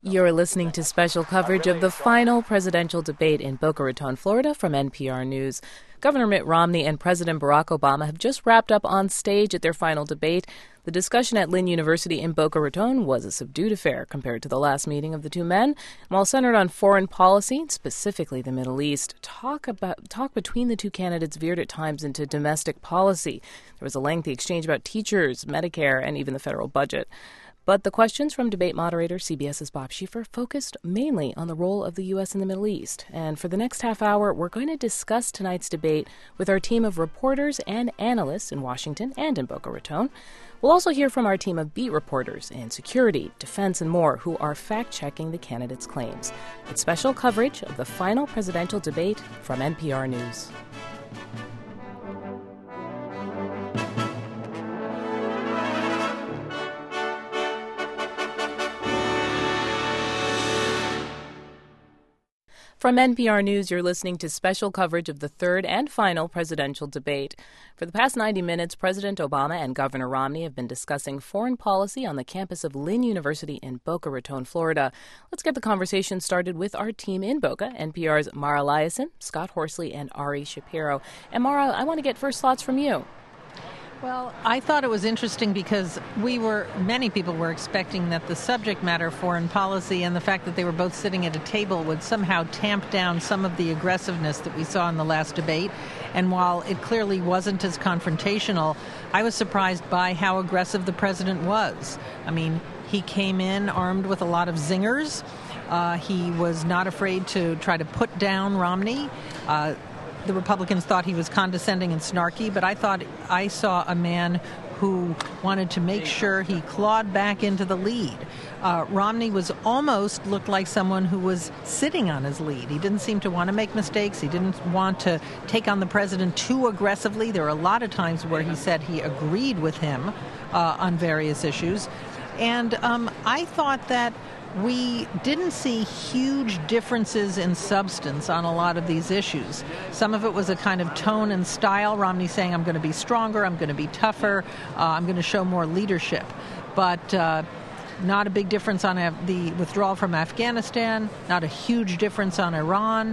You're listening to special coverage of the final presidential debate in Boca Raton, Florida from NPR News. Governor Mitt Romney and President Barack Obama have just wrapped up on stage at their final debate. The discussion at Lynn University in Boca Raton was a subdued affair compared to the last meeting of the two men. While centered on foreign policy, specifically the Middle East, talk between the two candidates veered at times into domestic policy. There was a lengthy exchange about teachers, Medicare, and even the federal budget. But the questions from debate moderator CBS's Bob Schieffer focused mainly on the role of the U.S. in the Middle East. And for the next half hour, we're going to discuss tonight's debate with our team of reporters and analysts in Washington and in Boca Raton. We'll also hear from our team of beat reporters in security, defense, and more who are fact-checking the candidates' claims. It's special coverage of the final presidential debate from NPR News. From NPR News, you're listening to special coverage of the third and final presidential debate. For the past 90 minutes, President Obama and Governor Romney have been discussing foreign policy on the campus of Lynn University in Boca Raton, Florida. Let's get the conversation started with our team in Boca, NPR's Mara Liasson, Scott Horsley, and Ari Shapiro. And Mara, I want to get first thoughts from you. Well, I thought it was interesting because many people were expecting that the subject matter, foreign policy, and the fact that they were both sitting at a table would somehow tamp down some of the aggressiveness that we saw in the last debate. And while it clearly wasn't as confrontational, I was surprised by how aggressive the president was. I mean, he came in armed with a lot of zingers. He was not afraid to try to put down Romney. The Republicans thought he was condescending and snarky, but I thought I saw a man who wanted to make sure he clawed back into the lead. Romney looked like someone who was sitting on his lead. He didn't seem to want to make mistakes. He didn't want to take on the president too aggressively. There were a lot of times where he said he agreed with him on various issues. And I thought that we didn't see huge differences in substance on a lot of these issues. Some of it was a kind of tone and style. Romney saying, I'm going to be stronger, I'm going to be tougher, I'm going to show more leadership. But not a big difference on the withdrawal from Afghanistan, not a huge difference on Iran,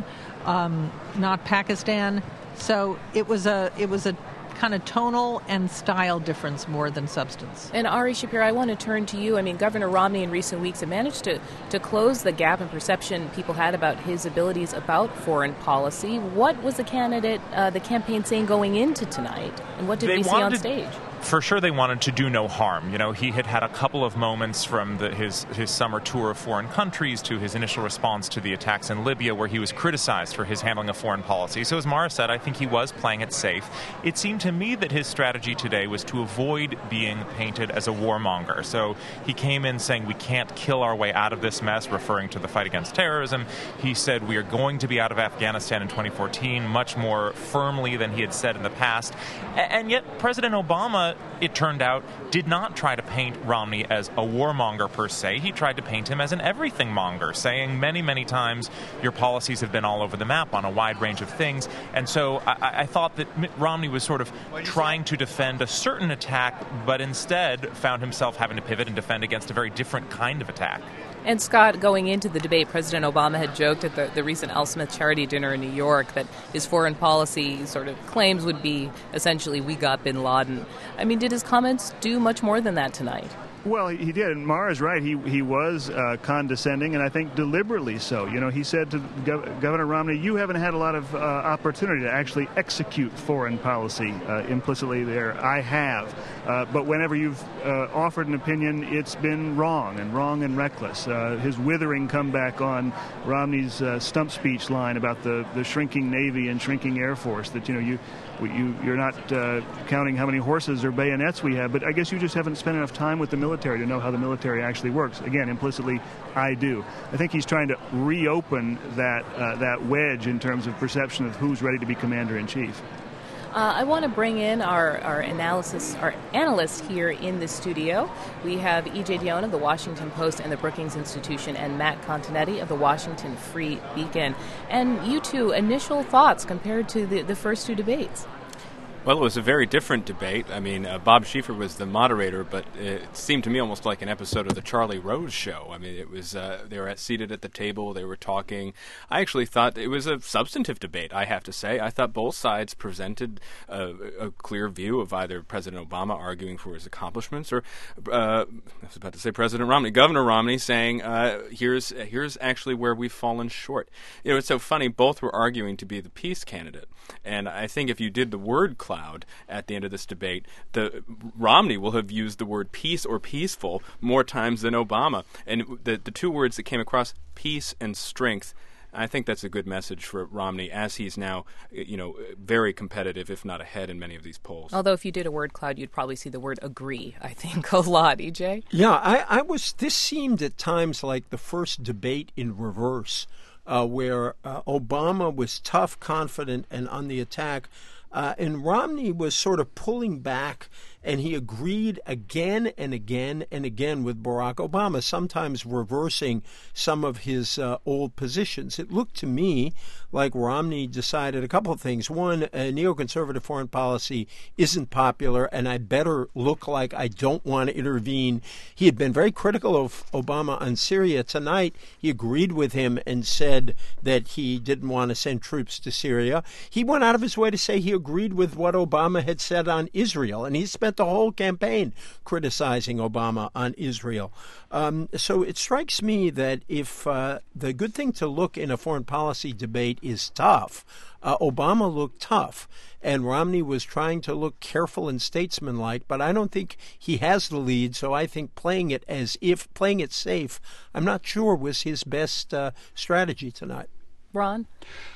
not Pakistan. So it was a kind of tonal and style difference more than substance. And Ari Shapiro, I want to turn to you. I mean, Governor Romney in recent weeks have managed to close the gap in perception people had about his abilities about foreign policy. What was the campaign saying going into tonight? And what did we see on stage? For sure they wanted to do no harm. You know, he had had a couple of moments from his summer tour of foreign countries to his initial response to the attacks in Libya where he was criticized for his handling of foreign policy. So as Mara said, I think he was playing it safe. It seemed to me that his strategy today was to avoid being painted as a warmonger. So he came in saying we can't kill our way out of this mess, referring to the fight against terrorism. He said we are going to be out of Afghanistan in 2014 much more firmly than he had said in the past. And yet President Obama, it turned out, did not try to paint Romney as a warmonger per se. He tried to paint him as an everything monger, saying many, many times your policies have been all over the map on a wide range of things. And so I thought that Mitt Romney was sort of trying to defend a certain attack, but instead found himself having to pivot and defend against a very different kind of attack. And Scott, going into the debate, President Obama had joked at the recent Al Smith charity dinner in New York that his foreign policy sort of claims would be essentially, we got bin Laden. I mean, did his comments do much more than that tonight? Well, he did. And Mara's right. He was condescending, and I think deliberately so. You know, he said to Governor Romney, you haven't had a lot of opportunity to actually execute foreign policy. Implicitly there, I have. But whenever you've offered an opinion, it's been wrong and reckless. His withering comeback on Romney's stump speech line about the shrinking Navy and shrinking Air Force, that, you know, you're not counting how many horses or bayonets we have, but I guess you just haven't spent enough time with the military to know how the military actually works. Again, implicitly, I do. I think he's trying to reopen that wedge in terms of perception of who's ready to be commander-in-chief. I want to bring in our analysts here in the studio. We have E.J. Dionne of the Washington Post and the Brookings Institution, and Matt Continetti of the Washington Free Beacon. And you two, initial thoughts compared to the first two debates? Well, it was a very different debate. I mean, Bob Schieffer was the moderator, but it seemed to me almost like an episode of the Charlie Rose Show. I mean, it was they were seated at the table, they were talking. I actually thought it was a substantive debate, I have to say. I thought both sides presented a clear view of either President Obama arguing for his accomplishments or, I was about to say President Romney, Governor Romney saying, here's actually where we've fallen short. You know, it's so funny, both were arguing to be the peace candidate. And I think if you did the word cloud at the end of this debate, Romney will have used the word peace or peaceful more times than Obama. And the two words that came across, peace and strength, I think that's a good message for Romney as he's now, very competitive, if not ahead in many of these polls. Although if you did a word cloud, you'd probably see the word agree, I think, a lot, EJ. Yeah, this seemed at times like the first debate in reverse, where Obama was tough, confident, and on the attack. And Romney was sort of pulling back, and he agreed again and again and again with Barack Obama, sometimes reversing some of his old positions. It looked to me like Romney decided a couple of things. One, a neoconservative foreign policy isn't popular, and I better look like I don't want to intervene. He had been very critical of Obama on Syria. Tonight, he agreed with him and said that he didn't want to send troops to Syria. He went out of his way to say he agreed with what Obama had said on Israel, and he spent the whole campaign criticizing Obama on Israel. So it strikes me that if the good thing to look in a foreign policy debate is tough, Obama looked tough, and Romney was trying to look careful and statesmanlike, but I don't think he has the lead, so I think playing it safe, I'm not sure was his best strategy tonight. Ron?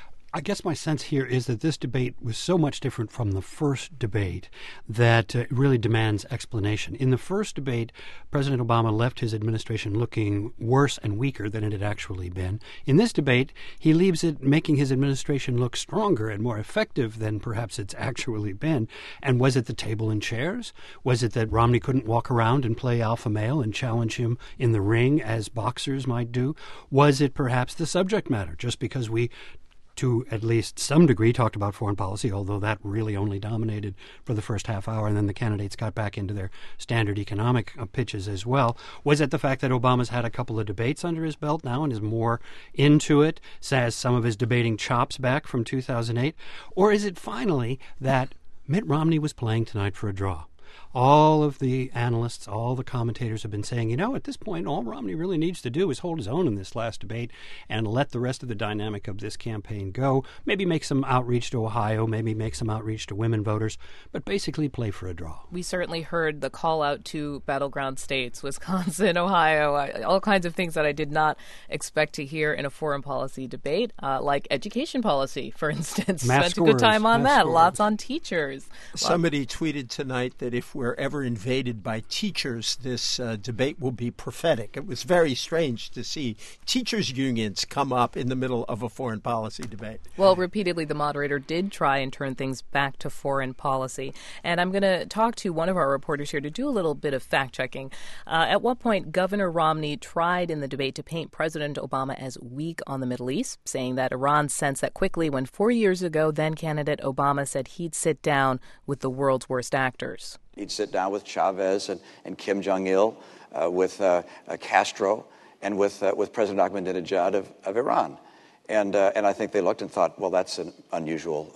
I guess my sense here is that this debate was so much different from the first debate that it really demands explanation. In the first debate, President Obama left his administration looking worse and weaker than it had actually been. In this debate, he leaves it making his administration look stronger and more effective than perhaps it's actually been. And was it the table and chairs? Was it that Romney couldn't walk around and play alpha male and challenge him in the ring as boxers might do? Was it perhaps the subject matter? Just because we to at least some degree talked about foreign policy, although that really only dominated for the first half hour, and then the candidates got back into their standard economic pitches as well. Was it the fact that Obama's had a couple of debates under his belt now and is more into it, has some of his debating chops back from 2008? Or is it finally that Mitt Romney was playing tonight for a draw? All of the analysts, all the commentators have been saying, at this point, all Romney really needs to do is hold his own in this last debate and let the rest of the dynamic of this campaign go. Maybe make some outreach to Ohio, maybe make some outreach to women voters, but basically play for a draw. We certainly heard the call out to battleground states, Wisconsin, Ohio, all kinds of things that I did not expect to hear in a foreign policy debate, like education policy, for instance. Spent a good time on that. Lots on teachers. Somebody tweeted tonight that if we're ever invaded by teachers, this debate will be prophetic. It was very strange to see teachers' unions come up in the middle of a foreign policy debate. Well, repeatedly, the moderator did try and turn things back to foreign policy. And I'm going to talk to one of our reporters here to do a little bit of fact-checking. At what point, Governor Romney tried in the debate to paint President Obama as weak on the Middle East, saying that Iran sensed that quickly when 4 years ago, then-candidate Obama said he'd sit down with the world's worst actors. He'd sit down with Chavez and Kim Jong-il, with Castro, and with President Ahmadinejad of Iran. And I think they looked and thought, well, that's an unusual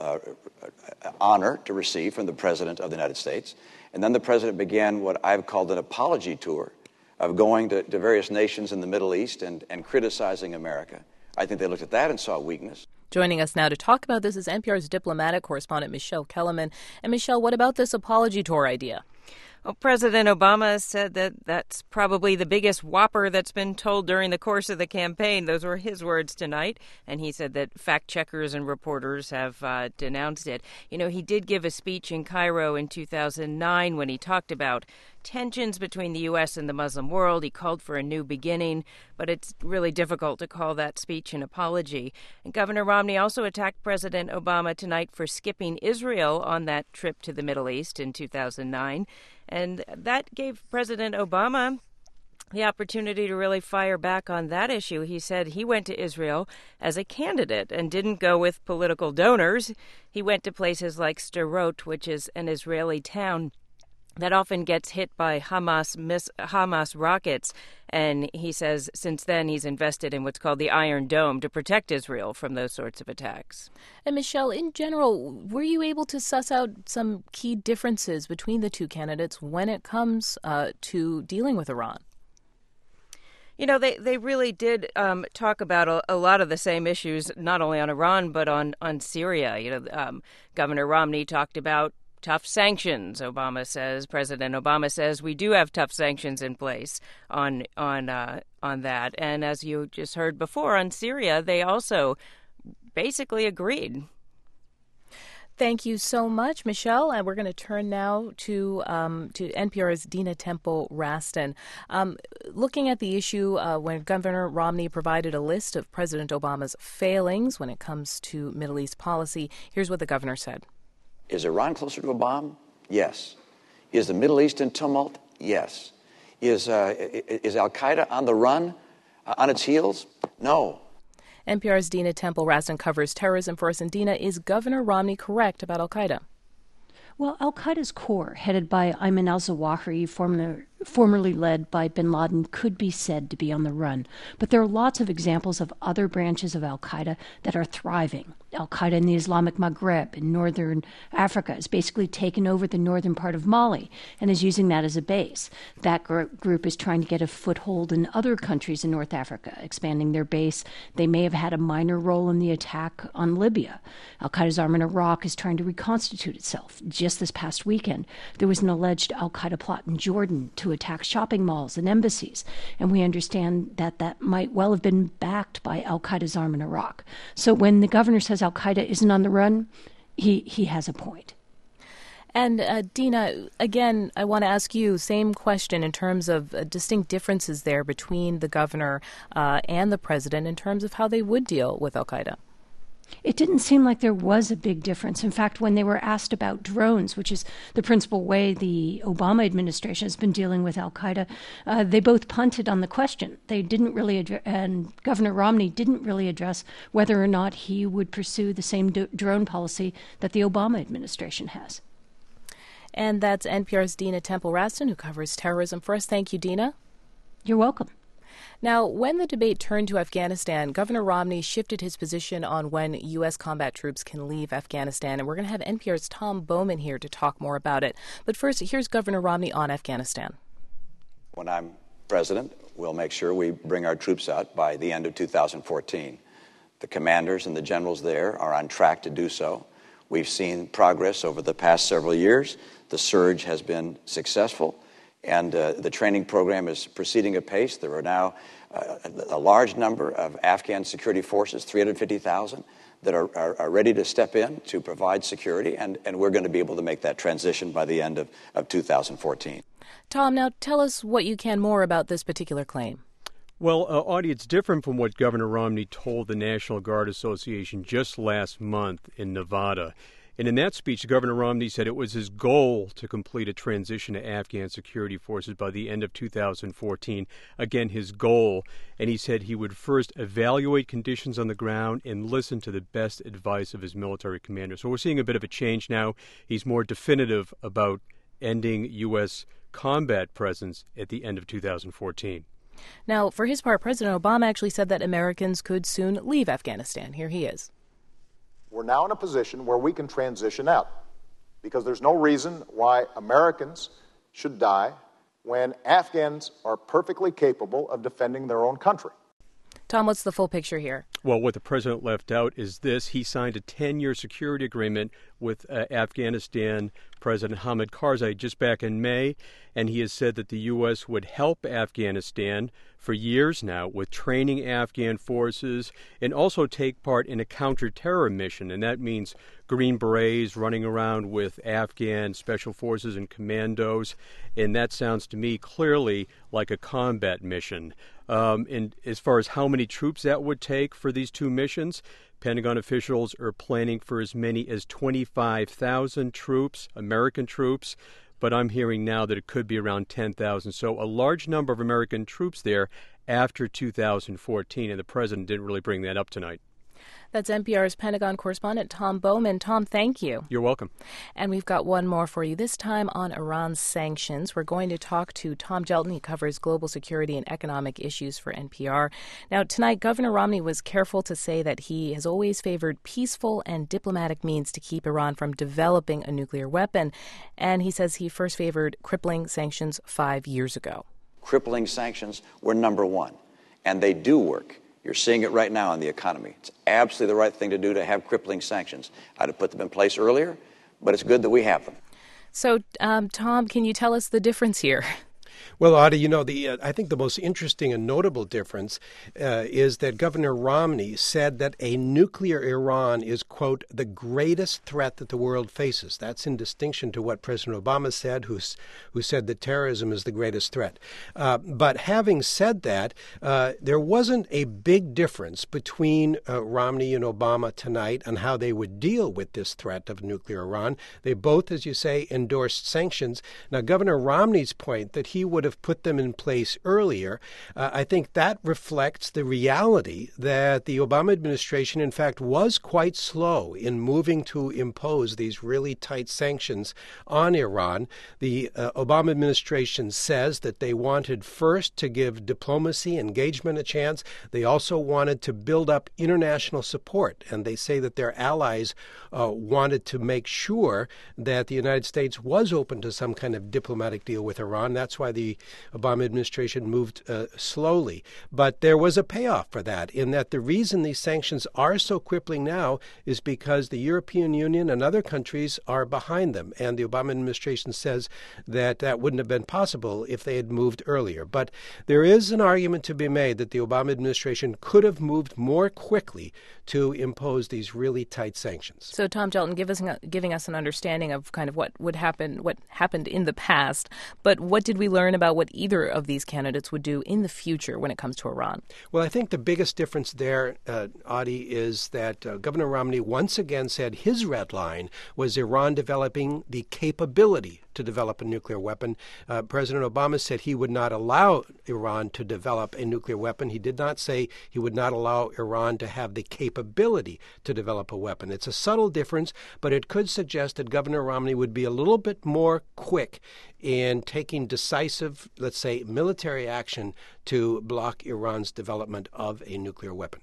honor to receive from the President of the United States. And then the President began what I've called an apology tour of going to various nations in the Middle East and criticizing America. I think they looked at that and saw weakness. Joining us now to talk about this is NPR's diplomatic correspondent Michelle Kellerman. And Michelle, what about this apology tour idea? Well, President Obama said that that's probably the biggest whopper that's been told during the course of the campaign. Those were his words tonight. And he said that fact checkers and reporters have denounced it. He did give a speech in Cairo in 2009 when he talked about tensions between the U.S. and the Muslim world. He called for a new beginning, but it's really difficult to call that speech an apology. And Governor Romney also attacked President Obama tonight for skipping Israel on that trip to the Middle East in 2009. And that gave President Obama the opportunity to really fire back on that issue. He said he went to Israel as a candidate and didn't go with political donors. He went to places like Sderot, which is an Israeli town that often gets hit by Hamas rockets. And he says since then he's invested in what's called the Iron Dome to protect Israel from those sorts of attacks. And Michelle, in general, were you able to suss out some key differences between the two candidates when it comes to dealing with Iran? You know, they really did talk about a lot of the same issues, not only on Iran, but on Syria. You know, Governor Romney talked about tough sanctions. President Obama says we do have tough sanctions in place on that. And as you just heard before, on Syria, they also basically agreed. Thank you so much, Michelle. And we're going to turn now to NPR's Dina Temple-Raston. Looking at the issue when Governor Romney provided a list of President Obama's failings when it comes to Middle East policy, here's what the governor said. Is Iran closer to a bomb? Yes. Is the Middle East in tumult? Yes. Is al-Qaeda on the run, on its heels? No. NPR's Dina Temple-Raston covers terrorism for us. And Dina, is Governor Romney correct about al-Qaeda? Well, al-Qaeda's core, headed by Ayman al-Zawahiri, formerly led by bin Laden, could be said to be on the run. But there are lots of examples of other branches of al-Qaeda that are thriving. Al-Qaeda in the Islamic Maghreb in northern Africa has basically taken over the northern part of Mali and is using that as a base. That group is trying to get a foothold in other countries in North Africa, expanding their base. They may have had a minor role in the attack on Libya. Al-Qaeda's arm in Iraq is trying to reconstitute itself. Just this past weekend, there was an alleged al-Qaeda plot in Jordan to attack shopping malls and embassies, and we understand that might well have been backed by al-Qaeda's arm in Iraq. So when the governor says al-Qaeda isn't on the run, he has a point. And Dina, again, I want to ask you, same question in terms of distinct differences there between the governor and the president in terms of how they would deal with al-Qaeda. It didn't seem like there was a big difference. In fact, when they were asked about drones, which is the principal way the Obama administration has been dealing with al-Qaeda, they both punted on the question. They didn't really and Governor Romney didn't really address whether or not he would pursue the same drone policy that the Obama administration has. And that's NPR's Dina Temple-Raston, who covers terrorism for us. Thank you, Dina. You're welcome. Now, when the debate turned to Afghanistan, Governor Romney shifted his position on when U.S. combat troops can leave Afghanistan, and we're going to have NPR's Tom Bowman here to talk more about it. But first, here's Governor Romney on Afghanistan. When I'm president, we'll make sure we bring our troops out by the end of 2014. The commanders and the generals there are on track to do so. We've seen progress over the past several years. The surge has been successful. And the training program is proceeding apace. There are now a large number of Afghan security forces, 350,000, that are ready to step in to provide security, and we're going to be able to make that transition by the end of 2014. Tom, now tell us what you can more about this particular claim. Well, Audie, it's different from what Governor Romney told the National Guard Association just last month in Nevada. And in that speech, Governor Romney said it was his goal to complete a transition to Afghan security forces by the end of 2014. Again, his goal. And he said he would first evaluate conditions on the ground and listen to the best advice of his military commander. So we're seeing a bit of a change now. He's more definitive about ending U.S. combat presence at the end of 2014. Now, for his part, President Obama actually said that Americans could soon leave Afghanistan. Here he is. We're now in a position where we can transition out because there's no reason why Americans should die when Afghans are perfectly capable of defending their own country. Tom, what's the full picture here? Well, what the president left out is this. He signed a 10-year security agreement with Afghanistan President Hamid Karzai just back in May, and he has said that the U.S. would help Afghanistan for years now with training Afghan forces and also take part in a counter-terror mission, and that means Green Berets running around with Afghan special forces and commandos, and that sounds to me clearly like a combat mission. And as far as how many troops that would take for these two missions, Pentagon officials are planning for as many as 25,000 troops, American troops. but I'm hearing now that it could be around 10,000. So a large number of American troops there after 2014, and the president didn't really bring that up tonight. That's NPR's Pentagon correspondent Tom Bowman. Tom, thank you. You're welcome. And we've got one more for you, this time on Iran's sanctions. We're going to talk to Tom Gelton. He covers global security and economic issues for NPR. Now, tonight, Governor Romney was careful to say that he has always favored peaceful and diplomatic means to keep Iran from developing a nuclear weapon. And he says he first favored crippling sanctions 5 years ago. Crippling sanctions were number one, and they do work. You're seeing it right now in the economy. It's absolutely the right thing to do to have crippling sanctions. I'd have put them in place earlier, but it's good that we have them. So, Tom, can you tell us the difference here? Well, Audie, I think the most interesting and notable difference is that Governor Romney said that a nuclear Iran is, quote, the greatest threat that the world faces. That's in distinction to what President Obama said, who said that terrorism is the greatest threat. But having said that, there wasn't a big difference between Romney and Obama tonight on how they would deal with this threat of nuclear Iran. They both, as you say, endorsed sanctions. Now, Governor Romney's point that he would have put them in place earlier, I think that reflects the reality that the Obama administration, in fact, was quite slow in moving to impose these really tight sanctions on Iran. The Obama administration says that they wanted first to give diplomacy, engagement a chance. They also wanted to build up international support, and they say that their allies wanted to make sure that the United States was open to some kind of diplomatic deal with Iran. That's why the Obama administration moved slowly. But there was a payoff for that, in that the reason these sanctions are so crippling now is because the European Union and other countries are behind them. And the Obama administration says that that wouldn't have been possible if they had moved earlier. But there is an argument to be made that the Obama administration could have moved more quickly to impose these really tight sanctions. So, Tom Gelton, giving us an understanding of kind of what happened in the past, but what did we learn about what either of these candidates would do in the future when it comes to Iran? Well, I think the biggest difference there, Audie, is that Governor Romney once again said his red line was Iran developing the capability to develop a nuclear weapon. President Obama said he would not allow Iran to develop a nuclear weapon. He did not say he would not allow Iran to have the capability to develop a weapon. It's a subtle difference, but it could suggest that Governor Romney would be a little bit more quick in taking decisive, let's say, military action to block Iran's development of a nuclear weapon.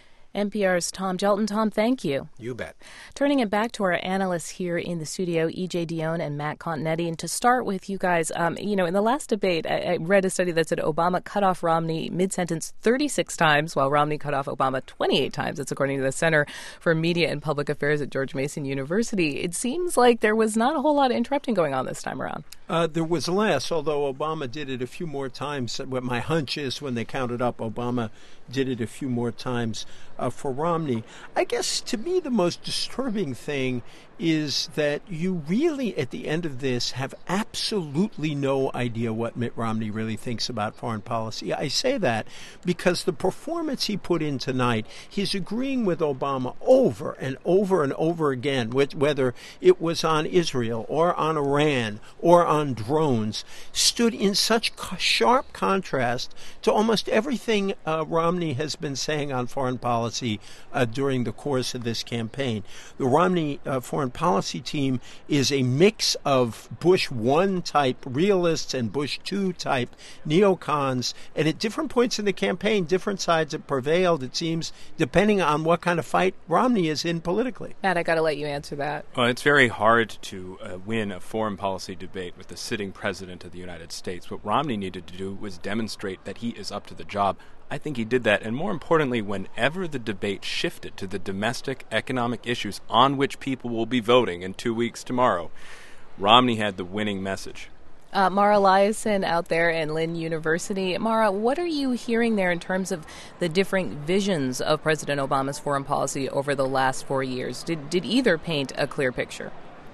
NPR's Tom Gelton. Tom, thank you. You bet. Turning it back to our analysts here in the studio, E.J. Dionne and Matt Continetti. And to start with you guys, in the last debate, I read a study that said Obama cut off Romney mid-sentence 36 times, while Romney cut off Obama 28 times. That's according to the Center for Media and Public Affairs at George Mason University. It seems like there was not a whole lot of interrupting going on this time around. There was less, although Obama did it a few more times. What my hunch is, when they counted up, Obama did it a few more times for Romney. I guess, to me, the most disturbing thing is that you really, at the end of this, have absolutely no idea what Mitt Romney really thinks about foreign policy. I say that because the performance he put in tonight, he's agreeing with Obama over and over and over again, whether it was on Israel or on Iran or on drones, stood in such sharp contrast to almost everything Romney has been saying on foreign policy during the course of this campaign. The Romney foreign policy team is a mix of Bush 1 type realists and Bush 2 type neocons, and at different points in the campaign, different sides have prevailed, it seems, depending on what kind of fight Romney is in politically. Matt, I got to let you answer that. Well, it's very hard to win a foreign policy debate with the sitting president of the United States. What Romney needed to do was demonstrate that he is up to the job. I think he did that, and more importantly, whenever the debate shifted to the domestic economic issues on which people will be voting in 2 weeks tomorrow, Romney had the winning message. Mara Liasson out there in Lynn University. Mara, what are you hearing there in terms of the different visions of President Obama's foreign policy over the last 4 years? Did either paint a clear picture?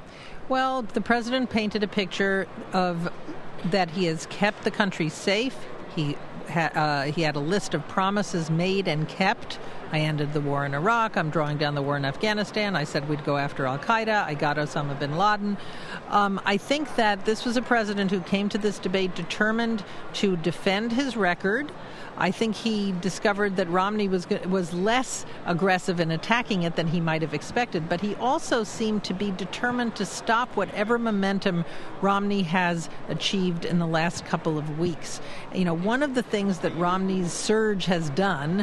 Well, the president painted a picture of that he has kept the country safe. He had a list of promises made and kept I ended the war in Iraq. I'm drawing down the war in Afghanistan. I said we'd go after al-Qaeda. I got Osama bin Laden. I think that this was a president who came to this debate determined to defend his record. I think he discovered that Romney was less aggressive in attacking it than he might have expected, but he also seemed to be determined to stop whatever momentum Romney has achieved in the last couple of weeks. You know, one of the things that Romney's surge has done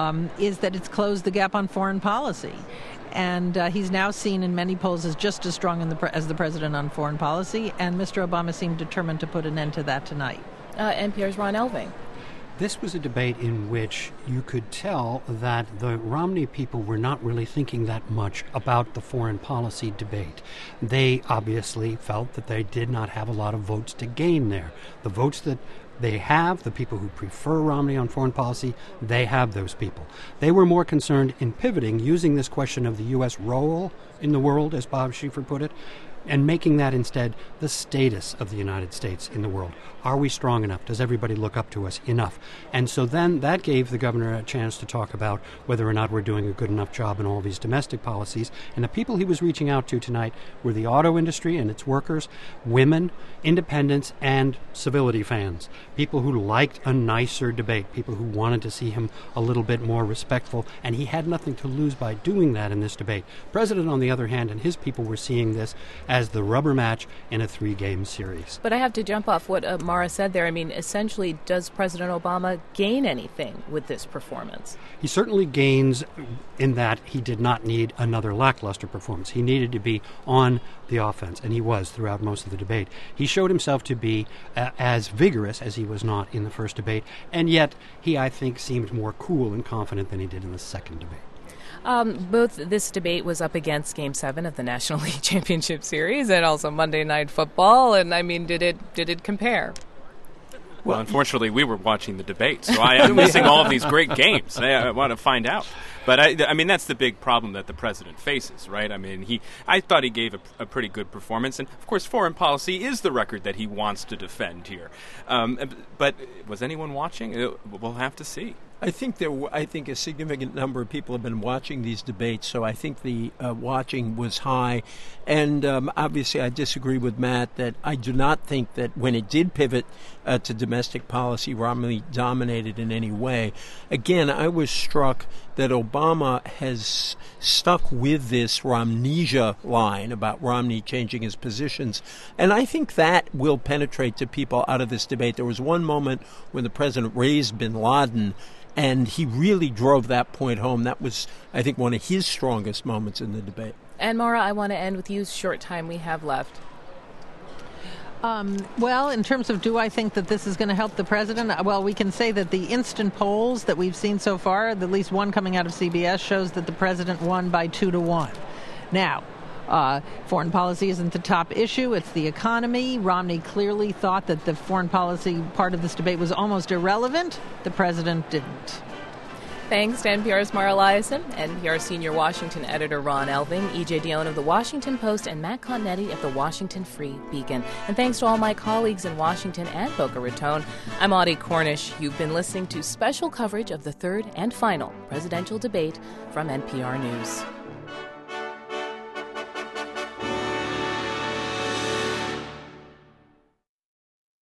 is that it's closed the gap on foreign policy. And he's now seen in many polls as just as strong as the president on foreign policy, and Mr. Obama seemed determined to put an end to that tonight. NPR's Ron Elving. This was a debate in which you could tell that the Romney people were not really thinking that much about the foreign policy debate. They obviously felt that they did not have a lot of votes to gain there. The votes that they have, the people who prefer Romney on foreign policy, they have those people. They were more concerned in pivoting, using this question of the U.S. role in the world, as Bob Schieffer put it, and making that instead the status of the United States in the world. Are we strong enough? Does everybody look up to us enough? And so then that gave the governor a chance to talk about whether or not we're doing a good enough job in all these domestic policies. And the people he was reaching out to tonight were the auto industry and its workers, women, independents, and civility fans. People who liked a nicer debate, people who wanted to see him a little bit more respectful, and he had nothing to lose by doing that in this debate. The president, on the other hand, and his people were seeing this as the rubber match in a 3-game series. But I have to jump off what Mara said there. I mean, essentially, does President Obama gain anything with this performance? He certainly gains in that he did not need another lackluster performance. He needed to be on the offense, and he was throughout most of the debate. He showed himself to be as vigorous as he was not in the first debate, and yet he, I think, seemed more cool and confident than he did in the second debate. Both this debate was up against Game 7 of the National League Championship Series and also Monday Night Football, and I mean, did it compare? Well, unfortunately, we were watching the debate, so I'm missing all of these great games. I want to find out. But, I mean, that's the big problem that the president faces, right? I mean, I thought he gave a pretty good performance. And, of course, foreign policy is the record that he wants to defend here. But was anyone watching? We'll have to see. I think a significant number of people have been watching these debates, so I think the watching was high. And obviously I disagree with Matt that I do not think that when it did pivot to domestic policy, Romney dominated in any way. Again, I was struck that Obama has stuck with this Romnesia line about Romney changing his positions, and I think that will penetrate to people out of this debate. There was one moment when the president raised bin Laden, and he really drove that point home. That was, I think, one of his strongest moments in the debate. And Mara, I want to end with you. Short time we have left. Well, in terms of do I think that this is going to help the president? Well, we can say that the instant polls that we've seen so far, at least one coming out of CBS, shows that the president won by 2-1. Now, foreign policy isn't the top issue. It's the economy. Romney clearly thought that the foreign policy part of this debate was almost irrelevant. The president didn't. Thanks to NPR's Mara Liasson, NPR senior Washington editor Ron Elving, E.J. Dionne of The Washington Post, and Matt Continetti of The Washington Free Beacon. And thanks to all my colleagues in Washington and Boca Raton. I'm Audie Cornish. You've been listening to special coverage of the third and final presidential debate from NPR News.